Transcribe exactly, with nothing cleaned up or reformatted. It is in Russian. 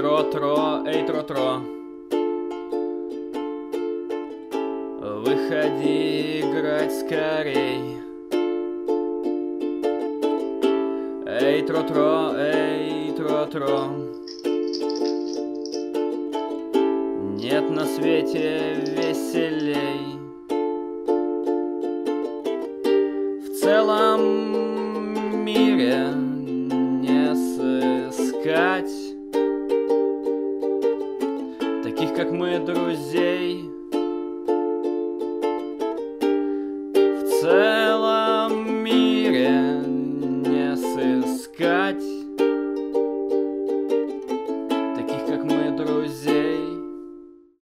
Тро-тро, эй, тро-тро, выходи играть скорей. Эй, тро-тро, эй, тро-тро, нет на свете веселей. В целом мире не сыскать таких, как мы, друзей. В целом